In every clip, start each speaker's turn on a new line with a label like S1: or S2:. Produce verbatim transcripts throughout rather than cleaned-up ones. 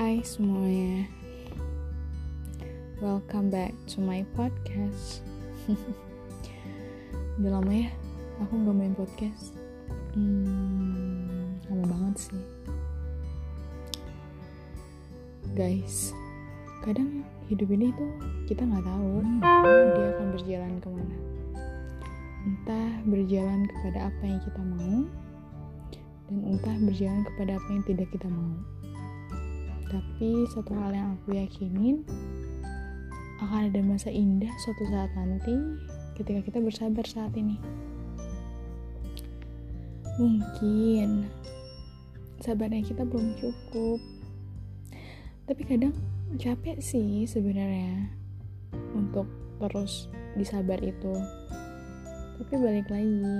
S1: Hai semuanya, welcome back to my podcast. Udah lama ya, aku gak main podcast. Hmm, lama banget sih. Guys, kadang hidup ini tuh kita gak tahu dia akan berjalan kemana. Entah berjalan kepada apa yang kita mau, dan entah berjalan kepada apa yang tidak kita mau. Tapi satu hal yang aku yakinin, akan ada masa indah suatu saat nanti ketika kita bersabar saat ini. Mungkin sabarnya kita belum cukup, tapi kadang capek sih sebenarnya untuk terus disabar itu. Tapi balik lagi,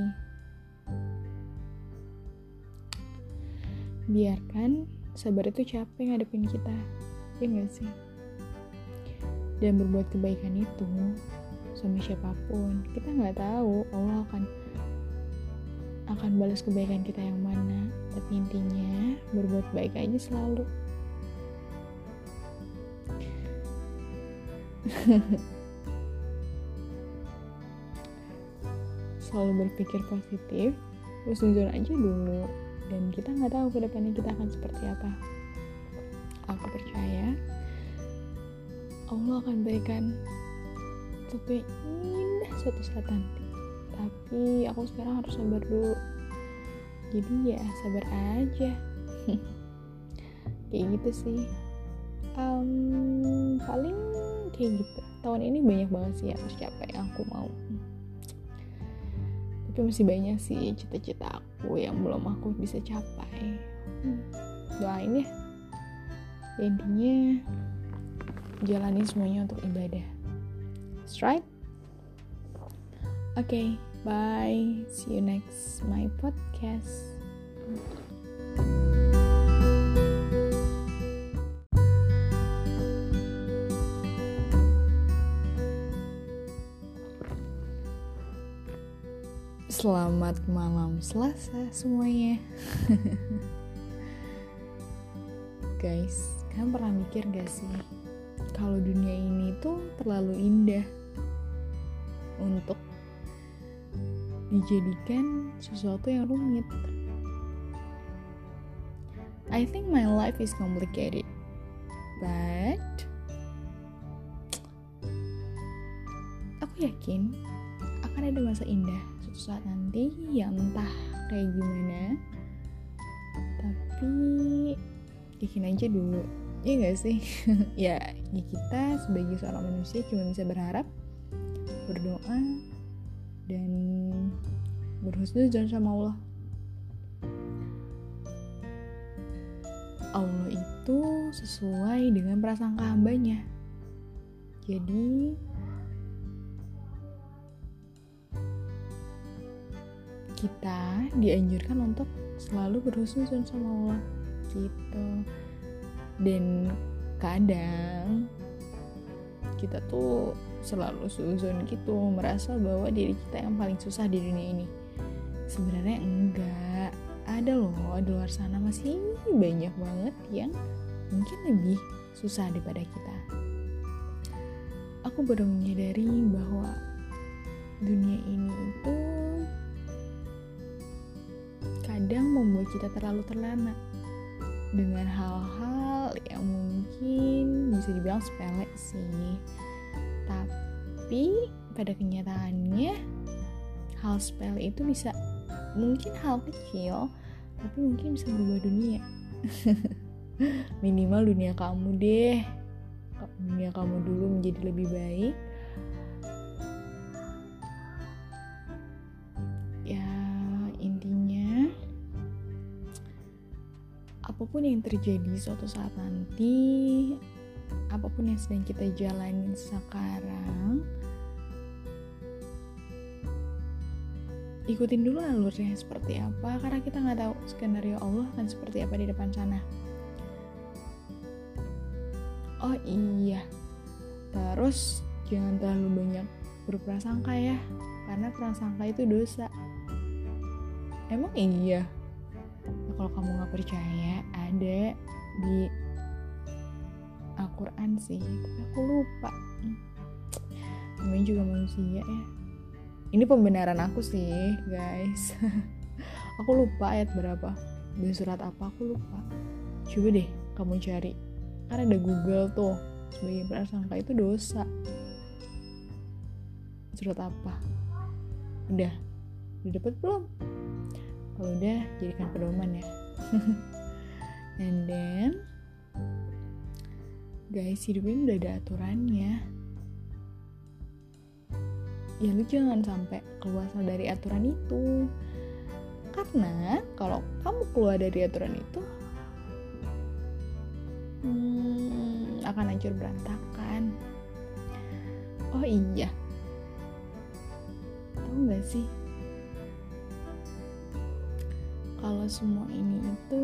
S1: biarkan sabar itu capek ngadepin kita, ya gak sih? Dan berbuat kebaikan itu sama siapapun, kita gak tahu Allah akan akan balas kebaikan kita yang mana. Tapi intinya berbuat baik aja selalu. Selalu berpikir positif, husnuzon aja dulu. Dan kita nggak tahu ke depannya kita akan seperti apa. Aku percaya Allah akan berikan sesuatu yang indah suatu saat nanti. Tapi aku sekarang harus sabar dulu. Jadi ya sabar aja. Kayak gitu sih. Um, paling kayak gitu. Tahun ini banyak banget sih yang harus capai yang aku mau. Tapi masih banyak sih cita-cita aku yang belum aku bisa capai. hmm, Doain ya. Intinya jalani semuanya untuk ibadah. That's right. Okay, bye. See you next my podcast. Selamat malam Selasa semuanya. Guys, kalian pernah mikir gak sih kalau dunia ini tuh terlalu indah untuk dijadikan sesuatu yang rumit? I think my life is complicated, but aku yakin akan ada masa indah suatu saat nanti yang entah kayak gimana, tapi yakin aja dulu, ya gak sih? ya, ya kita sebagai seorang manusia cuma bisa berharap, berdoa, dan berhusnuzon sama Allah. Allah itu sesuai dengan prasangka hambanya. Jadi kita dianjurkan untuk selalu berhusnuzon sama Allah gitu. Dan kadang kita tuh selalu suzon gitu, merasa bahwa diri kita yang paling susah di dunia ini. Sebenarnya enggak. Ada loh di luar sana masih banyak banget yang mungkin lebih susah daripada kita. Aku baru menyadari bahwa dunia ini itu kadang membuat kita terlalu terlena dengan hal-hal yang mungkin bisa dibilang sepele sih. Tapi pada kenyataannya hal sepele itu bisa, mungkin hal kecil, tapi mungkin bisa berubah dunia. Minimal dunia kamu deh. Dunia kamu dulu menjadi lebih baik. Ya, intinya apapun yang terjadi suatu saat nanti, apapun yang sedang kita jalanin sekarang, ikutin dulu alurnya seperti apa, karena kita nggak tahu skenario Allah akan seperti apa di depan sana. Oh iya, terus jangan terlalu banyak berprasangka ya, karena prasangka itu dosa. Emang iya? Nah, kalau kamu nggak percaya, ada di Al-Quran sih, tapi aku lupa. Namanya juga manusia ya. Ini pembenaran aku sih guys. Aku lupa ayat berapa dan surat apa, aku lupa. Coba deh kamu cari, kan ada Google tuh. Sebagai prasangka itu dosa. Surat apa? Udah? Udah dapet belum? Kalau udah, jadikan pedoman ya. And then guys, hidup ini udah ada aturannya. Ya lu jangan sampai keluar dari aturan itu. Karena kalau kamu keluar dari aturan itu, hmm, akan hancur berantakan. Oh iya, tahu gak sih, kalau semua ini itu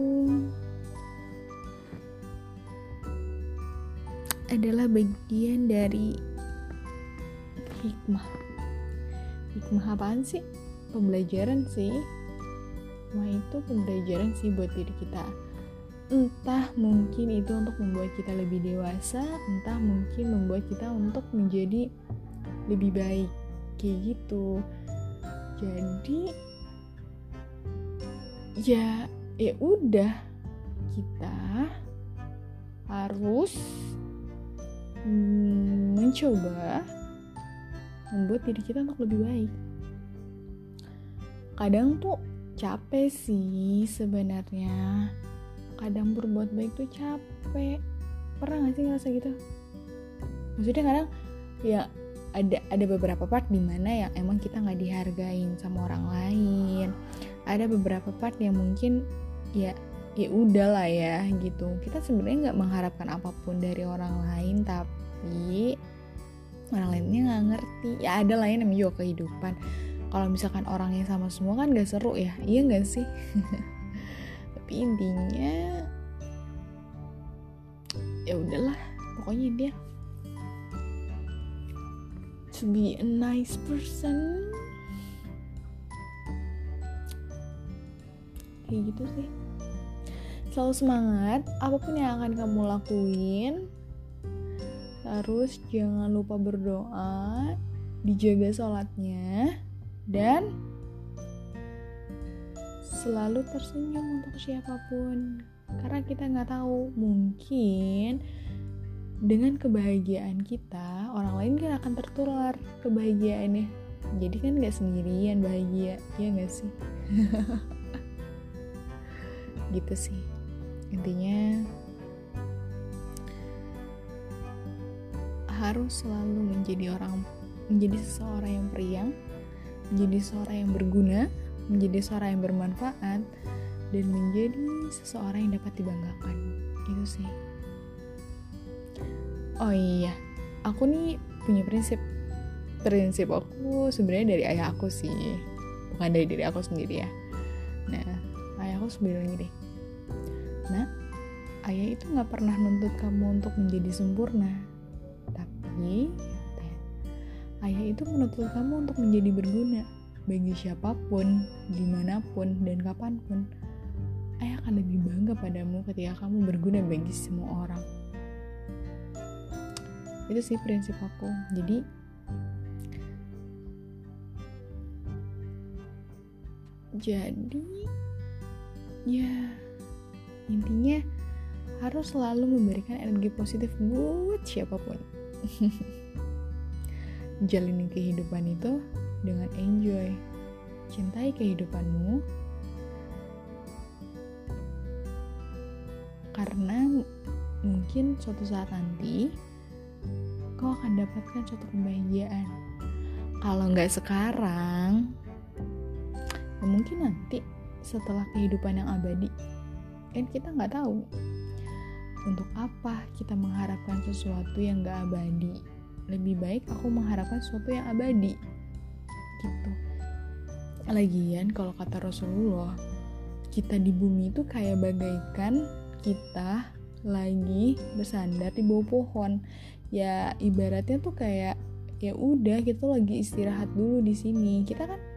S1: adalah bagian dari hikmah. Hikmah apaan sih? Pembelajaran sih. Hikmah itu pembelajaran sih buat diri kita. Entah mungkin itu untuk membuat kita lebih dewasa, entah mungkin membuat kita untuk menjadi lebih baik, kayak gitu. Jadi ya ya udah, kita harus hmm, mencoba membuat diri kita untuk lebih baik. Kadang tuh capek sih sebenarnya. Kadang berbuat baik tuh capek. Pernah gak sih ngerasa gitu? Maksudnya kadang ya ada ada beberapa part dimana yang emang kita nggak dihargain sama orang lain. Ada beberapa part yang mungkin ya ya udahlah ya gitu. Kita sebenarnya nggak mengharapkan apapun dari orang lain, tapi orang lainnya nggak ngerti. Ya ada lah yang namanya juga kehidupan. Kalau misalkan orangnya sama semua kan gak seru ya, iya nggak sih? Tapi intinya ya udahlah, pokoknya dia to be a nice person, kayak gitu sih. Selalu semangat apapun yang akan kamu lakuin. Terus jangan lupa berdoa, dijaga sholatnya, dan selalu tersenyum untuk siapapun. Karena kita nggak tahu, mungkin dengan kebahagiaan kita, orang lain kan akan tertular kebahagiaannya. Jadi kan nggak sendirian bahagia, ya nggak sih? Gitu sih. Intinya harus selalu menjadi orang, menjadi seseorang yang periang, menjadi seseorang yang berguna, menjadi seseorang yang bermanfaat, dan menjadi seseorang yang dapat dibanggakan. Itu sih. Oh iya, aku nih punya prinsip. Prinsip aku sebenarnya dari ayah aku sih, bukan dari diri aku sendiri ya. Nah, ayah aku sebenarnya gini. Nah, ayah itu nggak pernah nuntut kamu untuk menjadi sempurna, tapi ayah itu menuntut kamu untuk menjadi berguna bagi siapapun, dimanapun, dan kapanpun. Ayah akan lebih bangga padamu ketika kamu berguna bagi semua orang. Itu sih prinsip aku. Jadi Jadi ya intinya harus selalu memberikan energi positif buat siapapun. Jalani kehidupan itu dengan enjoy. Cintai kehidupanmu, karena mungkin suatu saat nanti kau akan dapatkan suatu kebahagiaan. Kalau nggak sekarang, ya mungkin nanti setelah kehidupan yang abadi. Kan kita nggak tahu untuk apa kita mengharapkan sesuatu yang nggak abadi. Lebih baik aku mengharapkan sesuatu yang abadi gitu. Lagian kalau kata Rasulullah, kita di bumi itu kayak bagaikan kita lagi bersandar di bawah pohon. Ya ibaratnya tuh kayak ya udah kita lagi istirahat dulu di sini. Kita kan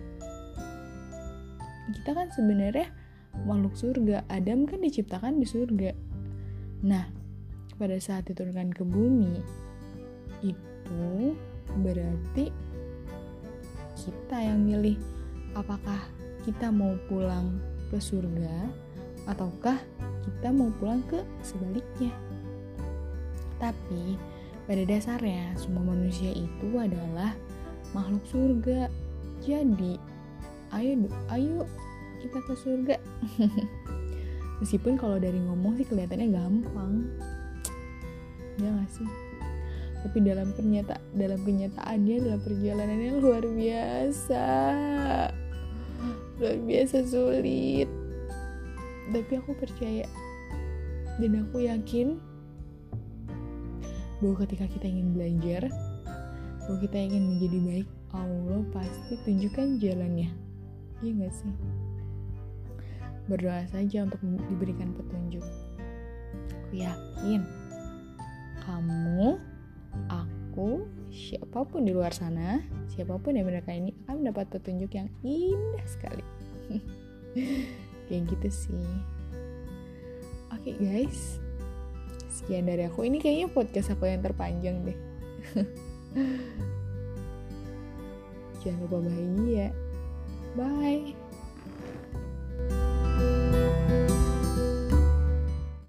S1: kita kan sebenarnya makhluk surga. Adam kan diciptakan di surga. Nah, pada saat diturunkan ke bumi, itu berarti kita yang milih apakah kita mau pulang ke surga ataukah kita mau pulang ke sebaliknya. Tapi pada dasarnya semua manusia itu adalah makhluk surga. Jadi ayo ayo kita ke surga. Meskipun kalau dari ngomong sih kelihatannya gampang, ya nggak sih? Tapi dalam ternyata dalam kenyataannya, dalam perjalanannya luar biasa, luar biasa sulit. Tapi aku percaya dan aku yakin bahwa ketika kita ingin belajar, bahwa kita ingin menjadi baik, Allah pasti tunjukkan jalannya. Iya nggak sih? Berdoa saja untuk diberikan petunjuk. Aku yakin kamu, aku, siapapun di luar sana, siapapun yang mendengarkan ini akan mendapat petunjuk yang indah sekali. Kayak gitu sih. Oke guys, sekian dari aku. Ini kayaknya podcast aku yang terpanjang deh. Jangan lupa bahagia. Bye.